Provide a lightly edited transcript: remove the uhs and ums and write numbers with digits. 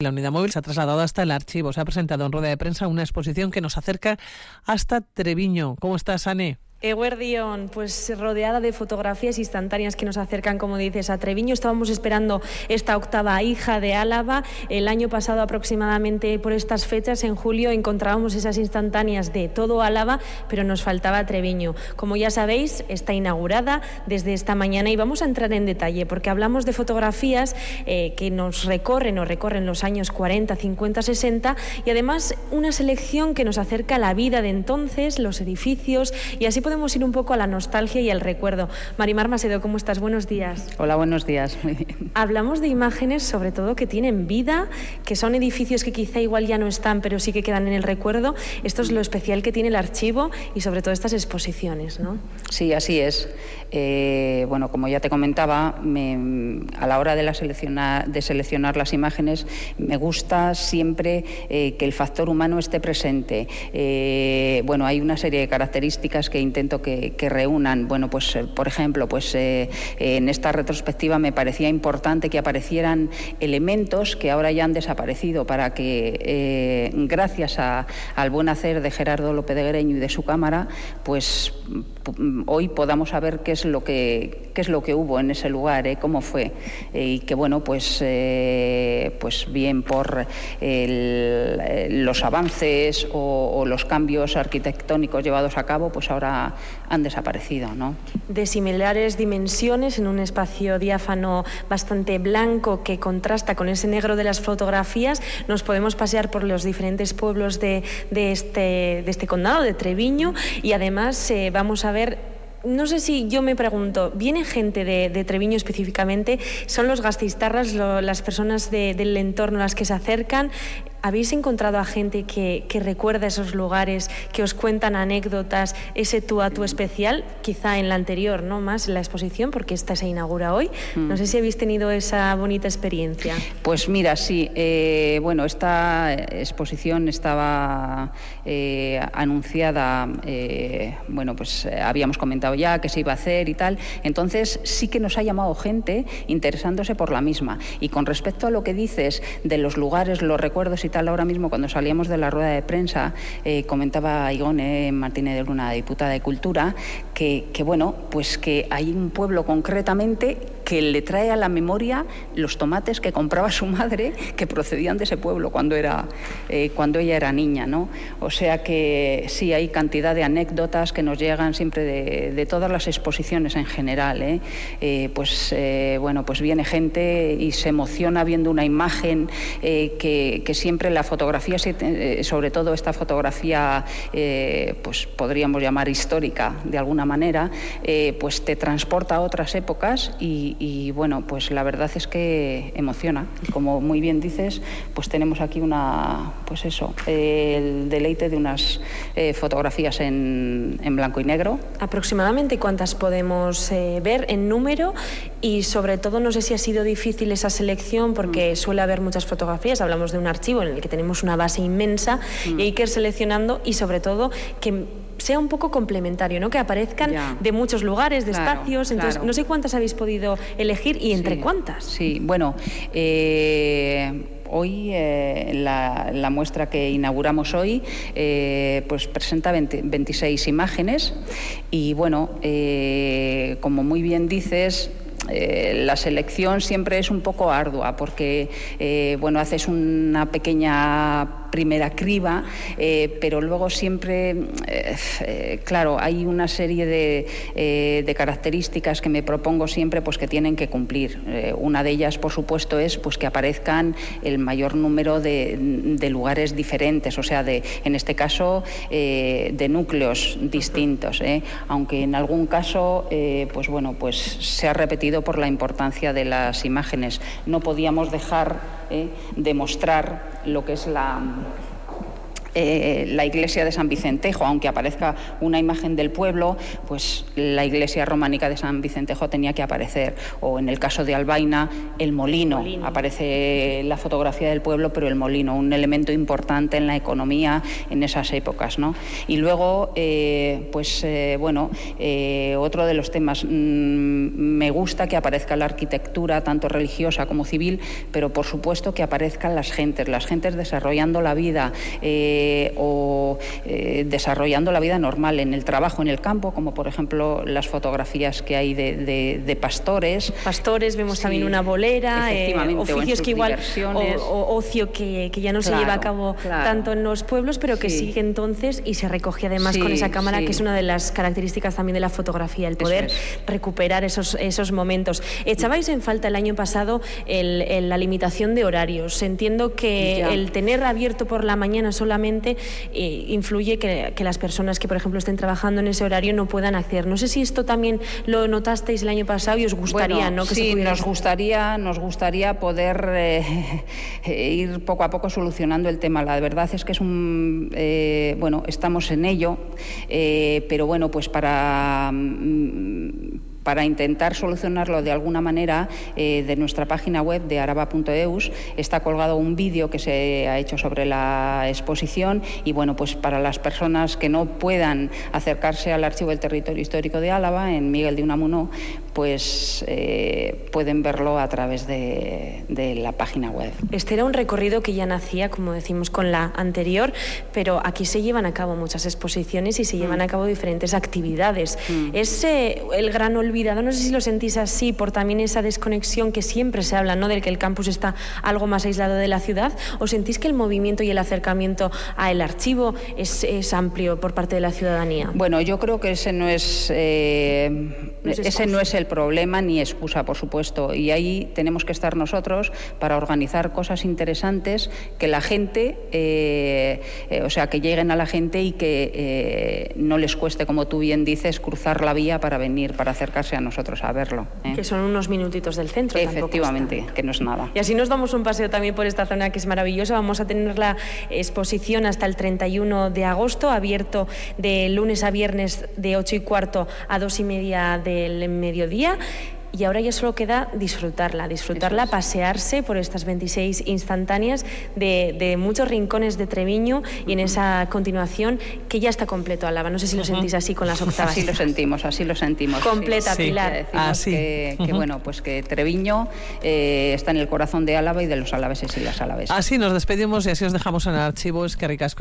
La unidad móvil se ha trasladado hasta el archivo. Se ha presentado en rueda de prensa una exposición que nos acerca hasta Treviño. ¿Cómo estás, Ane? Eguerdión, pues rodeada de fotografías instantáneas que nos acercan, como dices, a Treviño. Estábamos esperando esta octava hija de Álava. El año pasado, aproximadamente por estas fechas, en julio, encontrábamos esas instantáneas de todo Álava, pero nos faltaba Treviño. Como ya sabéis, está inaugurada desde esta mañana y vamos a entrar en detalle porque hablamos de fotografías que nos recorren los años 40, 50, 60 y además una selección que nos acerca a la vida de entonces, los edificios, y así podemos ir un poco a la nostalgia y al recuerdo. Marimar Macedo, ¿cómo estás? Buenos días. Hola, buenos días. Muy bien. Hablamos de imágenes, sobre todo, que tienen vida, que son edificios que quizá igual ya no están, pero sí que quedan en el recuerdo. Esto es lo especial que tiene el archivo y, sobre todo, estas exposiciones, ¿no? Sí, así es. Bueno, como ya te comentaba, a la hora de seleccionar las imágenes, me gusta siempre que el factor humano esté presente. Bueno, hay una serie de características que intento que reúnan. Bueno, pues por ejemplo, pues en esta retrospectiva me parecía importante que aparecieran elementos que ahora ya han desaparecido para que gracias al buen hacer de Gerardo López de Greño y de su cámara, pues hoy podamos saber qué es lo que hubo en ese lugar, cómo fue, y que bueno, pues bien por los avances o los cambios arquitectónicos llevados a cabo, pues ahora han desaparecido, ¿no? De similares dimensiones, en un espacio diáfano bastante blanco que contrasta con ese negro de las fotografías, nos podemos pasear por los diferentes pueblos de este condado de Treviño y además vamos a ver. No sé si yo me pregunto, ¿viene gente de Treviño específicamente? ¿Son los gasteiztarras, las personas del entorno las que se acercan? ¿Habéis encontrado a gente que recuerda esos lugares, que os cuentan anécdotas, ese tú a tú especial? Quizá en la anterior, ¿no? Más en la exposición, porque esta se inaugura hoy. No sé si habéis tenido esa bonita experiencia. Pues mira, sí. Bueno, esta exposición estaba anunciada, bueno, pues habíamos comentado ya que se iba a hacer y tal. Entonces sí que nos ha llamado gente interesándose por la misma. Y con respecto a lo que dices de los lugares, los recuerdos y tal, ahora mismo cuando salíamos de la rueda de prensa comentaba Igone Martínez de Luna, diputada de Cultura, que bueno, pues que hay un pueblo concretamente que le trae a la memoria los tomates que compraba su madre, que procedían de ese pueblo cuando ella era niña, ¿no? O sea que sí, hay cantidad de anécdotas que nos llegan siempre de todas las exposiciones en general, bueno, pues viene gente y se emociona viendo una imagen que siempre la fotografía, sobre todo esta fotografía, pues podríamos llamar histórica de alguna manera, pues te transporta a otras épocas y bueno, pues la verdad es que emociona. Como muy bien dices, pues tenemos aquí el deleite de unas fotografías en blanco y negro. ¿Aproximadamente cuántas podemos ver en número? Y sobre todo, no sé si ha sido difícil esa selección, porque suele haber muchas fotografías. Hablamos de un archivo en el que tenemos una base inmensa y hay que ir seleccionando y sobre todo que sea un poco complementario, ¿no? Que aparezcan de muchos lugares, de espacios. Entonces, no sé cuántas habéis podido elegir y entre cuántas. Sí, bueno, hoy la muestra que inauguramos hoy pues presenta 26 imágenes y bueno, como muy bien dices, la selección siempre es un poco ardua porque bueno, haces una pequeña primera criba, pero luego siempre, claro, hay una serie de características que me propongo siempre pues que tienen que cumplir. Una de ellas, por supuesto, es pues que aparezcan el mayor número de lugares diferentes, o sea, en este caso, de núcleos distintos, aunque en algún caso, pues bueno, pues se ha repetido por la importancia de las imágenes. No podíamos dejar de mostrar lo que es la iglesia de San Vicentejo, aunque aparezca una imagen del pueblo, pues la iglesia románica de San Vicentejo tenía que aparecer. O en el caso de Albaina, el molino. Aparece la fotografía del pueblo, pero el molino, un elemento importante en la economía en esas épocas, ¿no? Y luego, otro de los temas, me gusta que aparezca la arquitectura, tanto religiosa como civil, pero por supuesto que aparezcan las gentes desarrollando la vida, desarrollando la vida normal en el trabajo, en el campo, como por ejemplo las fotografías que hay de pastores. Vemos también una bolera, oficios que igual, o ocio que ya no se lleva a cabo tanto en los pueblos, pero que sigue entonces y se recoge además con esa cámara, que es una de las características también de la fotografía, el poder recuperar esos momentos. Echabais en falta el año pasado la limitación de horarios. Entiendo que el tener abierto por la mañana solamente influye que las personas que, por ejemplo, estén trabajando en ese horario no puedan acceder. No sé si esto también lo notasteis el año pasado y os gustaría, ¿no? Que sí, nos gustaría poder ir poco a poco solucionando el tema. La verdad es que es estamos en ello, pero bueno, pues para intentar solucionarlo de alguna manera, de nuestra página web de araba.eus está colgado un vídeo que se ha hecho sobre la exposición y bueno, pues para las personas que no puedan acercarse al Archivo del Territorio Histórico de Álava, en Miguel de Unamuno, pues pueden verlo a través de la página web. Este era un recorrido que ya nacía, como decimos, con la anterior, pero aquí se llevan a cabo muchas exposiciones y se llevan a cabo diferentes actividades. Es el gran olvidado, no sé si lo sentís así, por también esa desconexión que siempre se habla, ¿no?, del que el campus está algo más aislado de la ciudad, o sentís que el movimiento y el acercamiento al archivo es amplio por parte de la ciudadanía. Bueno, yo creo que ese no es el problema ni excusa, por supuesto, y ahí tenemos que estar nosotros para organizar cosas interesantes que la gente, que lleguen a la gente y que no les cueste, como tú bien dices, cruzar la vía para venir, para acercarse a nosotros a verlo. Que son unos minutitos del centro. Efectivamente, que no es nada. Y así nos damos un paseo también por esta zona que es maravillosa. Vamos a tener la exposición hasta el 31 de agosto, abierto de lunes a viernes de 8:15 a 2:30 del mediodía. Y ahora ya solo queda disfrutarla, pasearse por estas 26 instantáneas de muchos rincones de Treviño y en esa continuación que ya está completo Álava. No sé si lo sentís así con las octavas. Así lo sentimos. Completa, sí. Pilar. Decimos que Treviño está en el corazón de Álava y de los alaveses y las alavesas. Así nos despedimos y así os dejamos en el archivo. Es que ricasco.